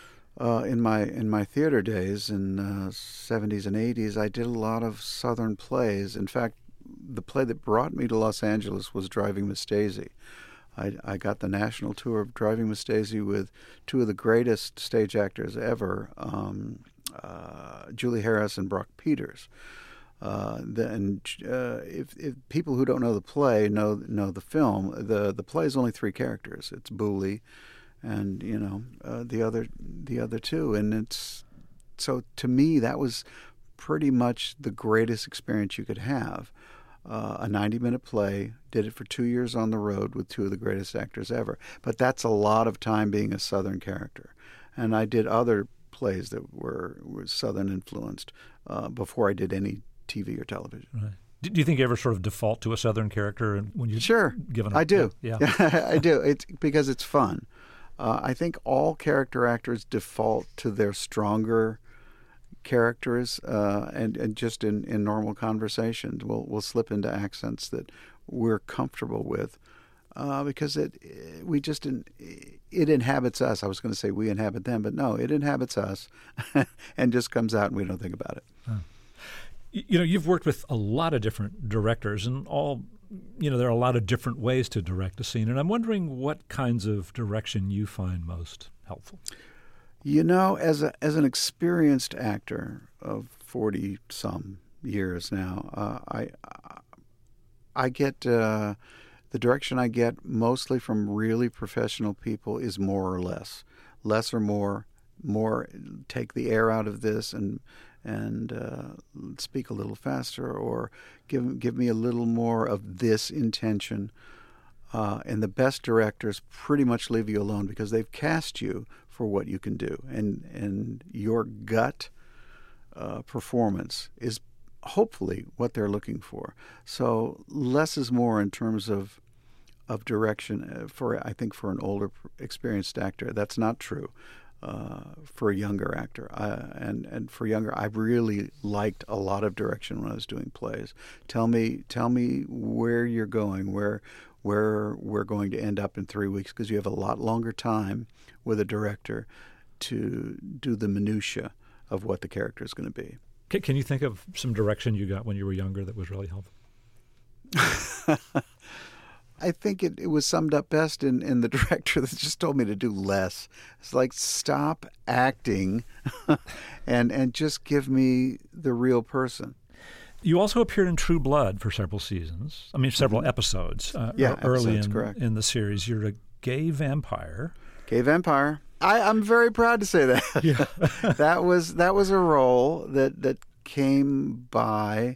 Speaker 2: Uh, in my in my theater days in the uh, seventies and eighties, I did a lot of Southern plays. In fact, the play that brought me to Los Angeles was Driving Miss Daisy. I, I got the national tour of Driving Miss Daisy with two of the greatest stage actors ever, um, uh, Julie Harris and Brock Peters. Uh, then, uh, if, if people who don't know the play know know the film, the the play is only three characters. It's Booley, and you know uh, the other the other two, and it's so to me that was pretty much the greatest experience you could have. Uh, a ninety minute play, did it for two years on the road with two of the greatest actors ever. But that's a lot of time being a Southern character, and I did other plays that were, were Southern influenced uh, before I did any T V or television.
Speaker 1: Right. Do you think you ever sort of default to a Southern character when you
Speaker 2: sure
Speaker 1: given? A,
Speaker 2: I do.
Speaker 1: Yeah,
Speaker 2: I do. It's because it's fun. Uh, I think all character actors default to their stronger characters, uh, and, and just in, in normal conversations, we'll we'll slip into accents that we're comfortable with, uh, because it we just in, it inhabits us. I was going to say we inhabit them, but no, it inhabits us, and just comes out, and we don't think about it.
Speaker 1: Huh. You know, you've worked with a lot of different directors, and all. You know, there are a lot of different ways to direct a scene, and I'm wondering what kinds of direction you find most helpful.
Speaker 2: You know, as a as an experienced actor of forty some years now, uh, I I get uh, the direction I get mostly from really professional people is more or less, less or more, more. Take the air out of this and. and uh, speak a little faster, or give give me a little more of this intention. Uh, and the best directors pretty much leave you alone because they've cast you for what you can do. And, and your gut uh, performance is hopefully what they're looking for. So less is more in terms of of direction for, I think, for an older, experienced actor. That's not true. Uh, for a younger actor, uh, and and for younger, I really liked a lot of direction when I was doing plays. Tell me, tell me where you're going, where where we're going to end up in three weeks, because you have a lot longer time with a director to do the minutia of what the character is going to be.
Speaker 1: Can, can you think of some direction you got when you were younger that was really helpful?
Speaker 2: I think it, it was summed up best in, in the director that just told me to do less. It's like, stop acting and and just give me the real person.
Speaker 1: You also appeared in True Blood for several seasons. I mean, several mm-hmm. episodes. Uh,
Speaker 2: yeah,
Speaker 1: early
Speaker 2: episodes,
Speaker 1: in,
Speaker 2: correct.
Speaker 1: in the series. You're a gay vampire.
Speaker 2: Gay vampire. I, I'm very proud to say that.
Speaker 1: Yeah.
Speaker 2: that was that was a role that, that came by,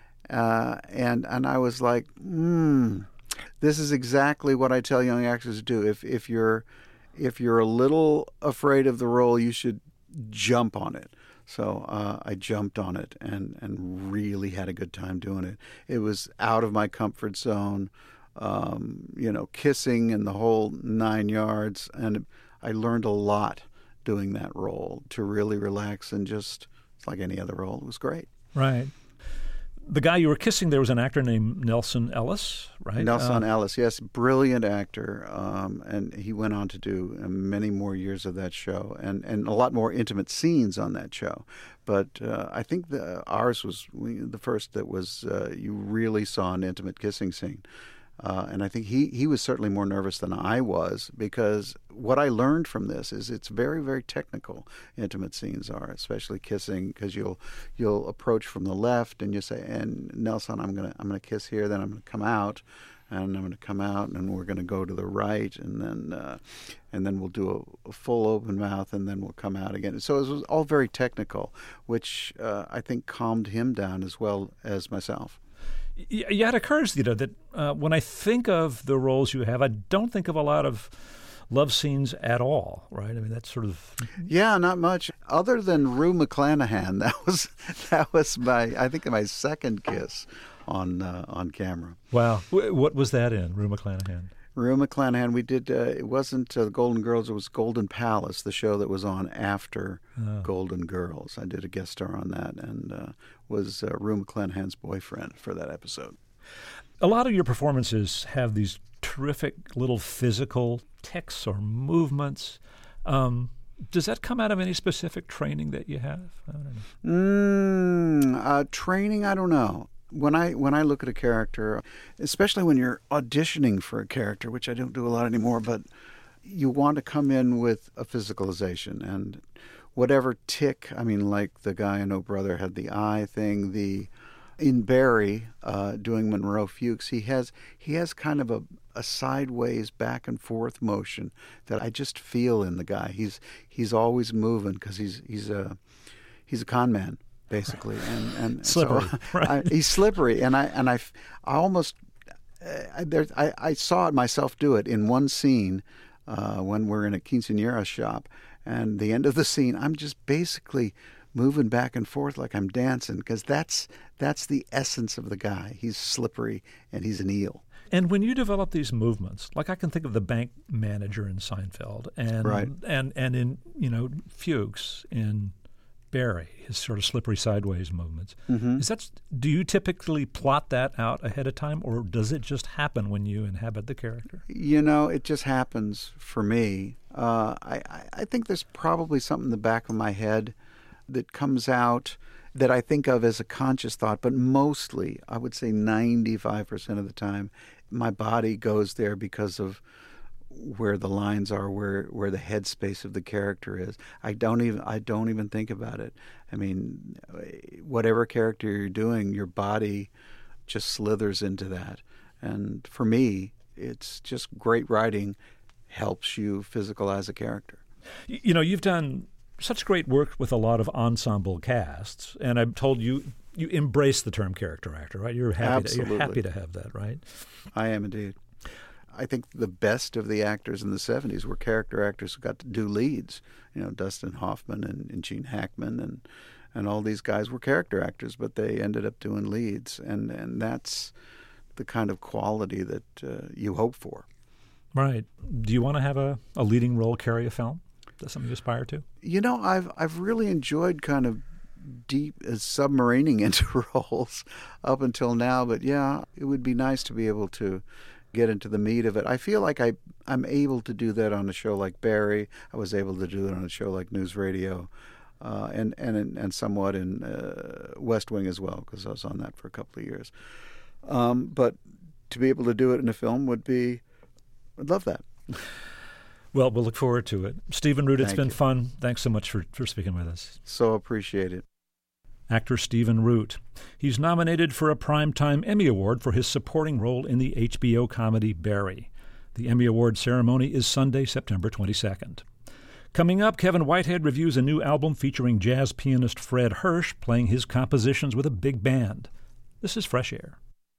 Speaker 2: uh, and and I was like, hmm. This is exactly what I tell young actors to do. If if you're if you're a little afraid of the role, you should jump on it. So uh, I jumped on it and, and really had a good time doing it. It was out of my comfort zone, um, you know, kissing and the whole nine yards. And I learned a lot doing that role to really relax and just, it's like any other role. It was great.
Speaker 1: Right. The guy you were kissing there was an actor named Nelson Ellis, right?
Speaker 2: Nelson
Speaker 1: uh,
Speaker 2: Ellis, yes, brilliant actor, um, and he went on to do many more years of that show, and, and a lot more intimate scenes on that show. But uh, I think the, ours was the first that was uh, you really saw an intimate kissing scene. Uh, and I think he, he was certainly more nervous than I was, because what I learned from this is it's very, very technical. Intimate scenes are, especially kissing, because you'll you'll approach from the left and you say, "And Nelson, I'm gonna I'm gonna kiss here, then I'm gonna come out, and I'm gonna come out, and we're gonna go to the right, and then uh, and then we'll do a, a full open mouth, and then we'll come out again." So it was all very technical, which uh, I think calmed him down as well as myself.
Speaker 1: Yeah, it occurs, you know, that uh, when I think of the roles you have, I don't think of a lot of love scenes at all, right? I mean, that's sort of...
Speaker 2: Yeah, not much. Other than Rue McClanahan, that was that was my, I think, my second kiss on uh, on camera.
Speaker 1: Wow. What was that in, Rue McClanahan?
Speaker 2: Rue McClanahan, we did, uh, it wasn't uh, Golden Girls, it was Golden Palace, the show that was on after oh. Golden Girls. I did a guest star on that and uh, was uh, Rue McClanahan's boyfriend for that episode.
Speaker 1: A lot of your performances have these terrific little physical tics or movements. Um, does that come out of any specific training that you have? I don't
Speaker 2: know. Mm, uh, training, I don't know. When I when I look at a character, especially when you're auditioning for a character, which I don't do a lot anymore, but you want to come in with a physicalization and whatever tick. I mean, like the guy in Oh Brother had the eye thing. The in Barry uh, doing Monroe Fuchs, he has he has kind of a, a sideways back and forth motion that I just feel in the guy. He's he's always moving because he's he's a he's a con man. Basically, and and
Speaker 1: slippery.
Speaker 2: So
Speaker 1: right.
Speaker 2: I, he's slippery, and I and I, I almost I, there I, I saw it myself do it in one scene uh, when we're in a quinceañera shop, and the end of the scene, I'm just basically moving back and forth like I'm dancing, because that's that's the essence of the guy. He's slippery and he's an eel.
Speaker 1: And when you develop these movements, like I can think of the bank manager in Seinfeld, and
Speaker 2: right.
Speaker 1: and and in you know Fuchs in Barry, his sort of slippery sideways movements.
Speaker 2: Mm-hmm.
Speaker 1: Is that, do you typically plot that out ahead of time, or does it just happen when you inhabit the character?
Speaker 2: You know, it just happens for me. Uh, I, I think there's probably something in the back of my head that comes out that I think of as a conscious thought, but mostly, I would say ninety-five percent of the time, my body goes there because of where the lines are, where where the headspace of the character is. I don't even I don't even think about it. I mean, whatever character you're doing, your body just slithers into that. And for me, it's just great writing helps you physicalize a character.
Speaker 1: You know, you've done such great work with a lot of ensemble casts, and I'm told you you embrace the term character actor, right? You're happy to, you're happy to have that, right?
Speaker 2: I am indeed. I think the best of the actors in the seventies were character actors who got to do leads. You know, Dustin Hoffman and, and Gene Hackman and and all these guys were character actors, but they ended up doing leads, and, and that's the kind of quality that uh, you hope for.
Speaker 1: Right. Do you want to have a, a leading role carry a film? Is that something you aspire to?
Speaker 2: You know, I've I've really enjoyed kind of deep uh, submarining into roles up until now, but yeah, it would be nice to be able to get into the meat of it. I feel like I, I'm able to do that on a show like Barry. I was able to do it on a show like News Radio, uh, and, and, and somewhat in uh, West Wing as well, because I was on that for a couple of years. Um, but to be able to do it in a film would be, I'd love that.
Speaker 1: Well, we'll look forward to it. Stephen Root, it's
Speaker 2: Thank
Speaker 1: been
Speaker 2: you.
Speaker 1: fun. Thanks so much for, for speaking with us.
Speaker 2: So appreciate it.
Speaker 1: Actor Stephen Root. He's nominated for a Primetime Emmy Award for his supporting role in the H B O comedy Barry. The Emmy Award ceremony is Sunday, September twenty-second. Coming up, Kevin Whitehead reviews a new album featuring jazz pianist Fred Hersch playing his compositions with a big band. This is Fresh Air.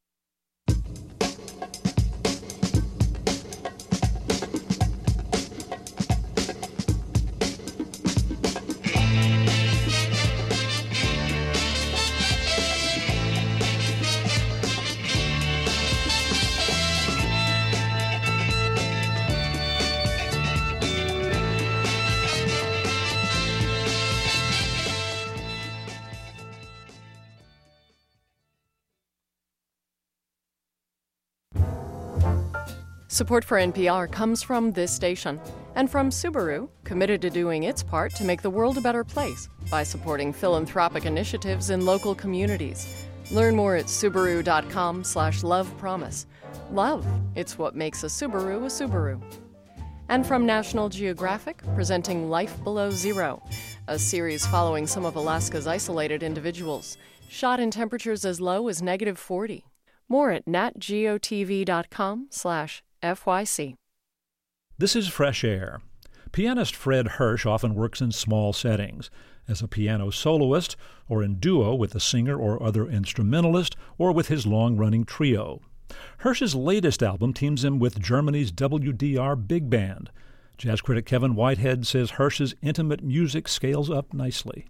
Speaker 6: Support for N P R comes from this station and from Subaru, committed to doing its part to make the world a better place by supporting philanthropic initiatives in local communities. Learn more at Subaru.com slash love promise. Love, it's what makes a Subaru a Subaru. And from National Geographic, presenting Life Below Zero, a series following some of Alaska's isolated individuals, shot in temperatures as low as negative forty. More at natgeotv.com slash F Y C.
Speaker 1: This is Fresh Air. Pianist Fred Hersch often works in small settings, as a piano soloist, or in duo with a singer or other instrumentalist, or with his long-running trio. Hersch's latest album teams him with Germany's W D R Big Band. Jazz critic Kevin Whitehead says Hersch's intimate music scales up nicely.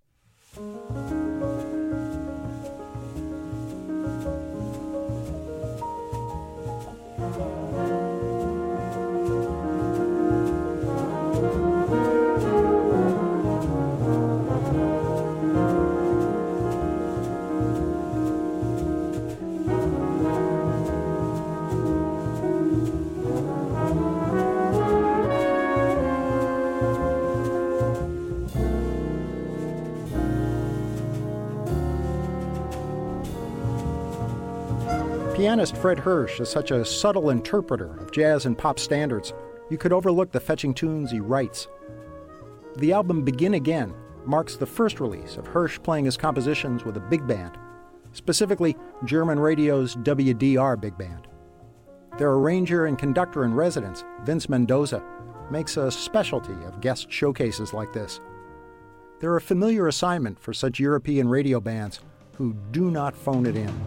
Speaker 9: Pianist Fred Hersch is such a subtle interpreter of jazz and pop standards, you could overlook the fetching tunes he writes. The album Begin Again marks the first release of Hersch playing his compositions with a big band, specifically German radio's W D R Big Band. Their arranger and conductor in residence, Vince Mendoza, makes a specialty of guest showcases like this. They're a familiar assignment for such European radio bands who do not phone it in.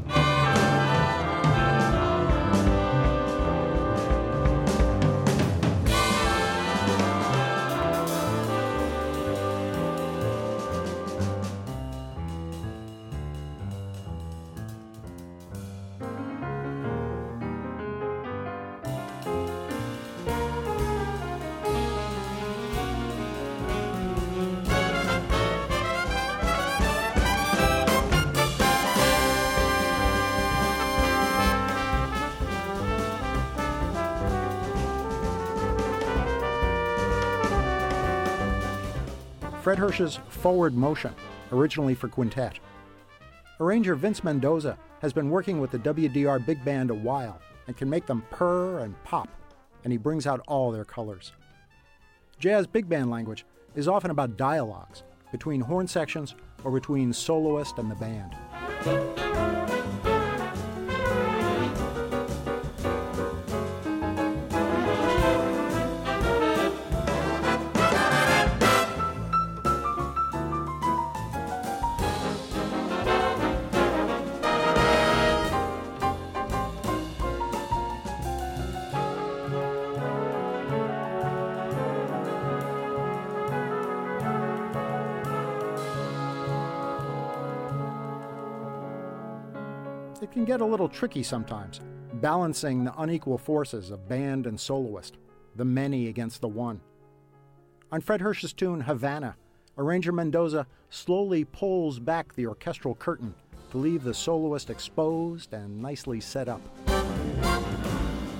Speaker 9: Fred Hersch's Forward Motion, originally for quintet. Arranger Vince Mendoza has been working with the W D R Big Band a while and can make them purr and pop, and he brings out all their colors. Jazz big band language is often about dialogues between horn sections or between soloist and the band. It can get a little tricky sometimes, balancing the unequal forces of band and soloist, the many against the one. On Fred Hersch's tune Havana, arranger Mendoza slowly pulls back the orchestral curtain to leave the soloist exposed and nicely set up.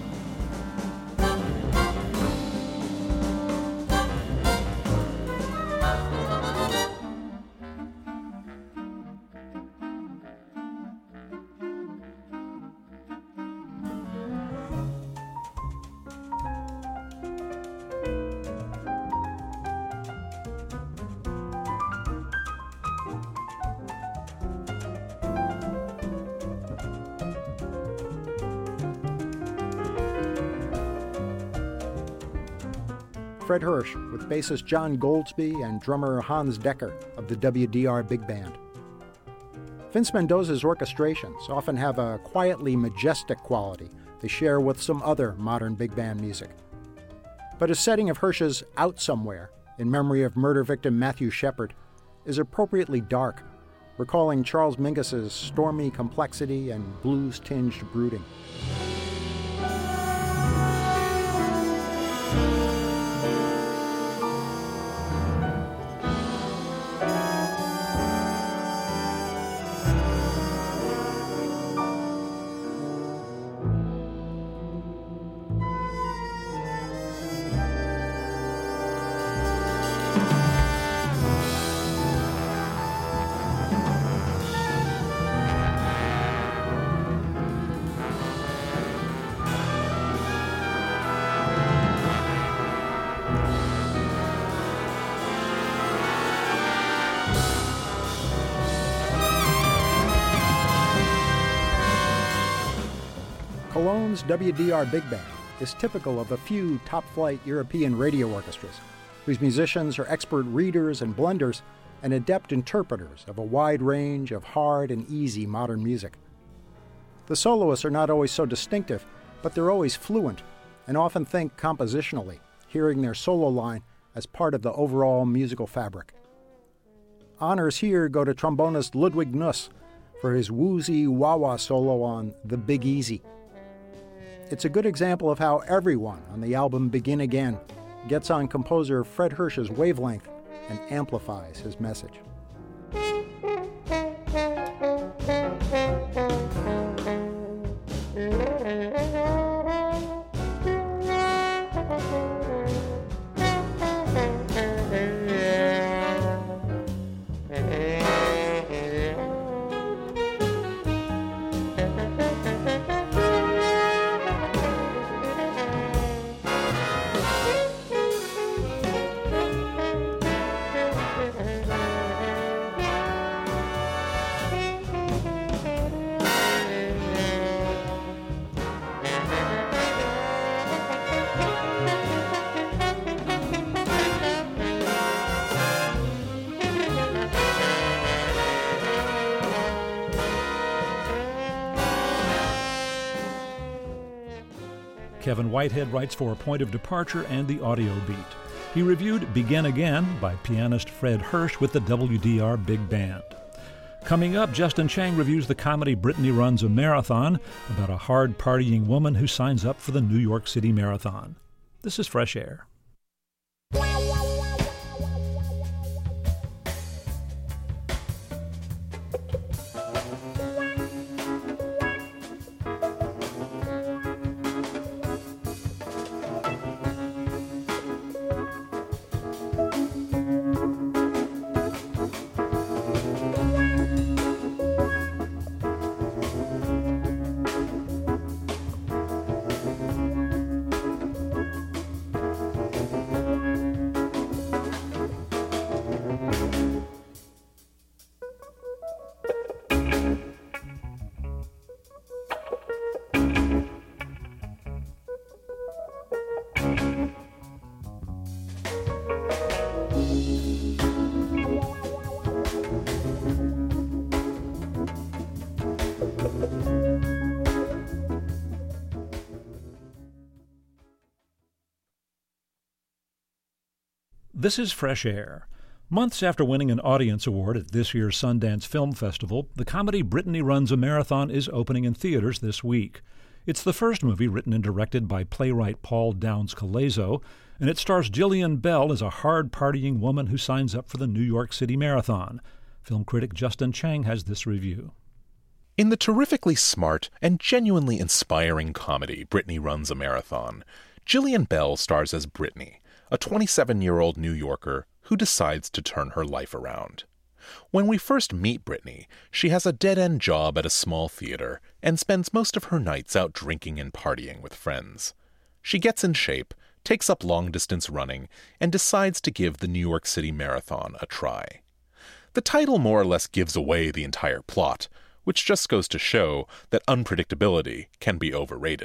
Speaker 9: Fred Hersch with bassist John Goldsby and drummer Hans Decker of the W D R Big Band. Vince Mendoza's orchestrations often have a quietly majestic quality they share with some other modern big band music. But a setting of Hersch's Out Somewhere, in memory of murder victim Matthew Shepard, is appropriately dark, recalling Charles Mingus's stormy complexity and blues-tinged brooding. Cologne's W D R Big Band is typical of a few top-flight European radio orchestras, whose musicians are expert readers and blenders and adept interpreters of a wide range of hard and easy modern music. The soloists are not always so distinctive, but they're always fluent and often think compositionally, hearing their solo line as part of the overall musical fabric. Honors here go to trombonist Ludwig Nuss for his woozy wah-wah solo on The Big Easy. It's a good example of how everyone on the album Begin Again gets on composer Fred Hersch's wavelength and amplifies his message.
Speaker 1: Kevin Whitehead writes for Point of Departure and The Audio Beat. He reviewed Begin Again by pianist Fred Hersch with the W D R Big Band. Coming up, Justin Chang reviews the comedy Brittany Runs a Marathon, about a hard-partying woman who signs up for the New York City Marathon. This is Fresh Air. This is Fresh Air. Months after winning an audience award at this year's Sundance Film Festival, the comedy Brittany Runs a Marathon is opening in theaters this week. It's the first movie written and directed by playwright Paul Downs Calazo, and it stars Jillian Bell as a hard-partying woman who signs up for the New York City Marathon. Film critic Justin Chang has this review.
Speaker 10: In the terrifically smart and genuinely inspiring comedy Brittany Runs a Marathon, Jillian Bell stars as Brittany, a twenty-seven-year-old New Yorker who decides to turn her life around. When we first meet Brittany, she has a dead-end job at a small theater and spends most of her nights out drinking and partying with friends. She gets in shape, takes up long-distance running, and decides to give the New York City Marathon a try. The title more or less gives away the entire plot, which just goes to show that unpredictability can be overrated.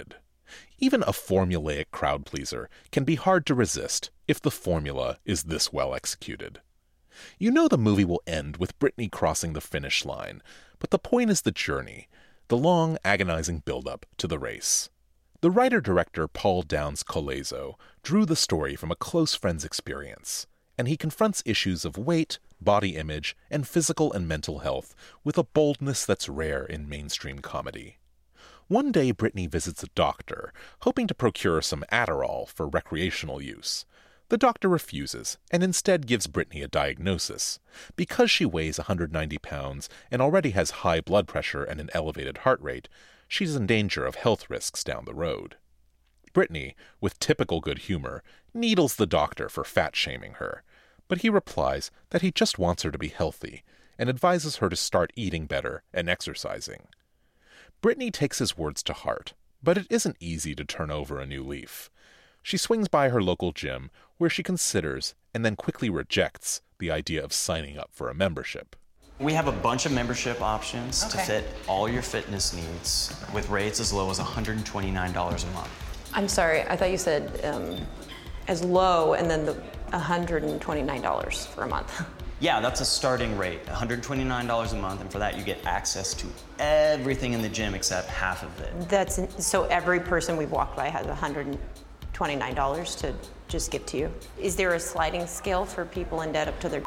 Speaker 10: Even a formulaic crowd pleaser can be hard to resist if the formula is this well executed. You know the movie will end with Brittany crossing the finish line, but the point is the journey, the long, agonizing build-up to the race. The writer-director Paul Downs Colezo drew the story from a close friend's experience, and he confronts issues of weight, body image, and physical and mental health with a boldness that's rare in mainstream comedy. One day Brittany visits a doctor, hoping to procure some Adderall for recreational use. The doctor refuses, and instead gives Brittany a diagnosis. Because she weighs one hundred ninety pounds and already has high blood pressure and an elevated heart rate, she's in danger of health risks down the road. Brittany, with typical good humor, needles the doctor for fat-shaming her, but he replies that he just wants her to be healthy and advises her to start eating better and exercising. Brittany takes his words to heart, but it isn't easy to turn over a new leaf. She swings by her local gym, where she considers and then quickly rejects the idea of signing up for a membership.
Speaker 11: We have a bunch of membership options okay. to fit all your fitness needs, with rates as low as one hundred twenty-nine dollars a month.
Speaker 12: I'm sorry, I thought you said um, as low and then the one hundred twenty-nine dollars for a month.
Speaker 11: Yeah, that's a starting rate, one hundred twenty-nine dollars a month, and for that you get access to everything in the gym except half of it.
Speaker 12: That's so every person we've walked by has one hundred twenty-nine dollars to just give to you. Is there a sliding scale for people in debt up to their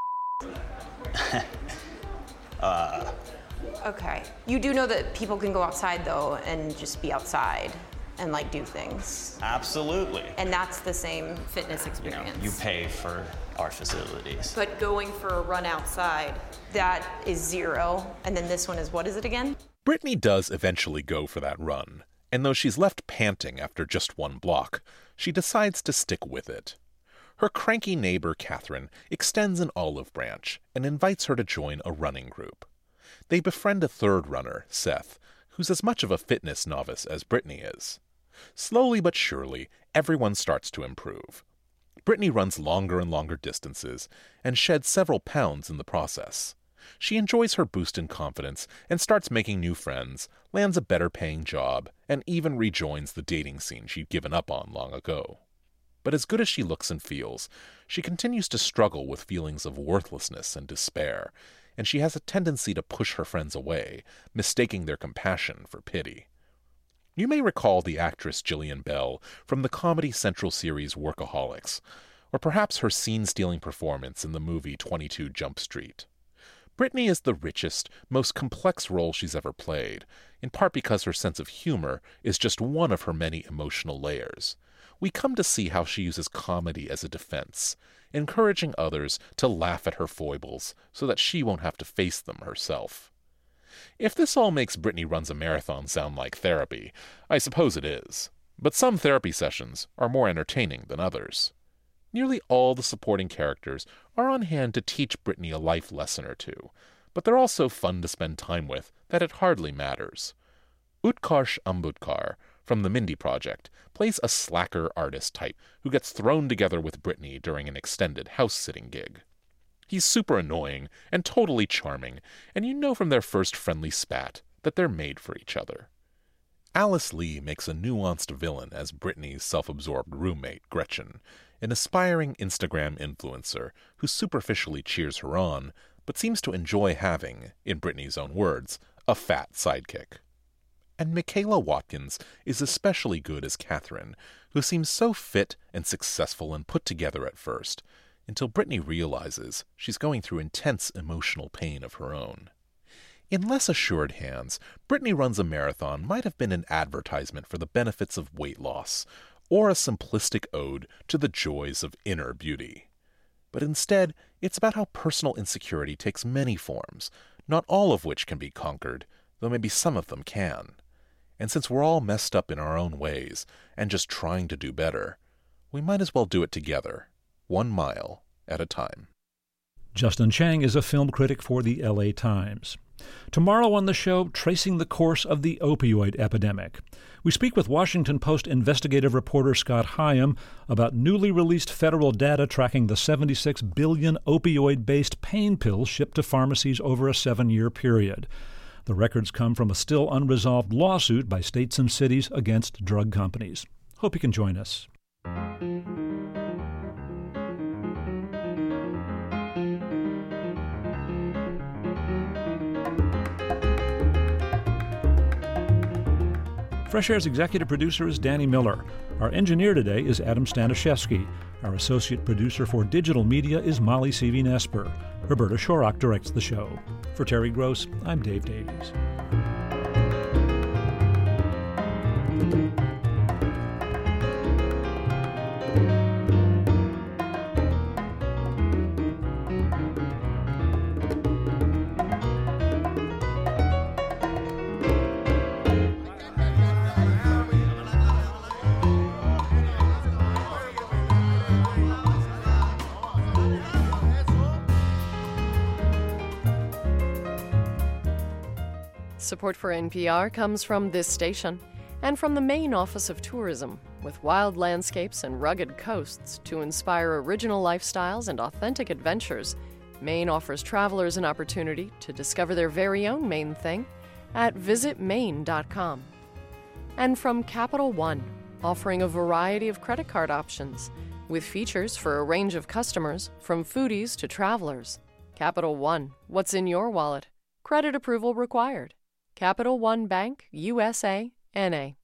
Speaker 11: uh,
Speaker 12: Okay. You do know that people can go outside though and just be outside and like do things.
Speaker 11: Absolutely.
Speaker 12: And that's the same fitness experience.
Speaker 11: You know, you pay for our facilities.
Speaker 12: But going for a run outside, that is zero. And then this one is, what is it again?
Speaker 10: Brittany does eventually go for that run, and though she's left panting after just one block, she decides to stick with it. Her cranky neighbor, Catherine, extends an olive branch and invites her to join a running group. They befriend a third runner, Seth, who's as much of a fitness novice as Brittany is. Slowly but surely, everyone starts to improve. Brittany runs longer and longer distances and sheds several pounds in the process. She enjoys her boost in confidence and starts making new friends, lands a better-paying job, and even rejoins the dating scene she'd given up on long ago. But as good as she looks and feels, she continues to struggle with feelings of worthlessness and despair, and she has a tendency to push her friends away, mistaking their compassion for pity. You may recall the actress Jillian Bell from the Comedy Central series Workaholics, or perhaps her scene-stealing performance in the movie twenty-two Jump Street. Brittany is the richest, most complex role she's ever played, in part because her sense of humor is just one of her many emotional layers. We come to see how she uses comedy as a defense, encouraging others to laugh at her foibles so that she won't have to face them herself. If this all makes Brittany Runs a Marathon sound like therapy, I suppose it is. But some therapy sessions are more entertaining than others. Nearly all the supporting characters are on hand to teach Brittany a life lesson or two, but they're also fun to spend time with that it hardly matters. Utkarsh Ambudkar, from the Mindy Project, plays a slacker artist type who gets thrown together with Brittany during an extended house-sitting gig. He's super annoying and totally charming, and you know from their first friendly spat that they're made for each other. Alice Lee makes a nuanced villain as Brittany's self-absorbed roommate, Gretchen, an aspiring Instagram influencer who superficially cheers her on, but seems to enjoy having, in Brittany's own words, a fat sidekick. And Michaela Watkins is especially good as Catherine, who seems so fit and successful and put together at first, until Brittany realizes she's going through intense emotional pain of her own. In less assured hands, Brittany Runs a Marathon might have been an advertisement for the benefits of weight loss, or a simplistic ode to the joys of inner beauty. But instead, it's about how personal insecurity takes many forms, not all of which can be conquered, though maybe some of them can. And since we're all messed up in our own ways, and just trying to do better, we might as well do it together, one mile at a time.
Speaker 1: Justin Chang is a film critic for the L A Times. Tomorrow on the show, tracing the course of the opioid epidemic. We speak with Washington Post investigative reporter Scott Hyam about newly released federal data tracking the seventy-six billion opioid-based pain pills shipped to pharmacies over a seven-year period. The records come from a still unresolved lawsuit by states and cities against drug companies. Hope you can join us. Fresh Air's executive producer is Danny Miller. Our engineer today is Adam Staniszewski. Our associate producer for digital media is Molly Seavy-Nesper. Roberta Shorrock directs the show. For Terry Gross, I'm Dave Davies.
Speaker 6: Support for N P R comes from this station and from the Maine Office of Tourism, with wild landscapes and rugged coasts to inspire original lifestyles and authentic adventures. Maine offers travelers an opportunity to discover their very own Maine thing at visit maine dot com. And from Capital One, offering a variety of credit card options with features for a range of customers, from foodies to travelers. Capital One, what's in your wallet? Credit approval required. Capital One Bank, U S A, N A